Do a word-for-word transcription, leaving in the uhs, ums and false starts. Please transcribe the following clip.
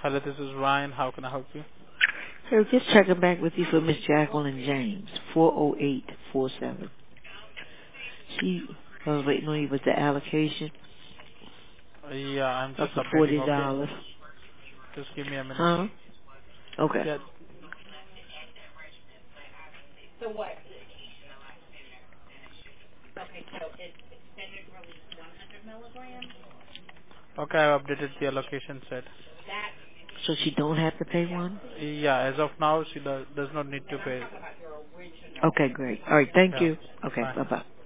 Hello, this is Ryan. How can I help you? Hey, just checking back with you for Miss Jacqueline James, four oh eight four seven. She was waiting on you with the allocation Uh, yeah, I'm of just the updating. forty Okay, dollars. just give me a minute. Huh? Okay. Yeah. Okay, I've updated the allocation set. So she don't have to pay one? Yeah, as of now, she does, does not need to pay. Okay, great. All right, thank Yeah. you. Okay, Bye. bye bye.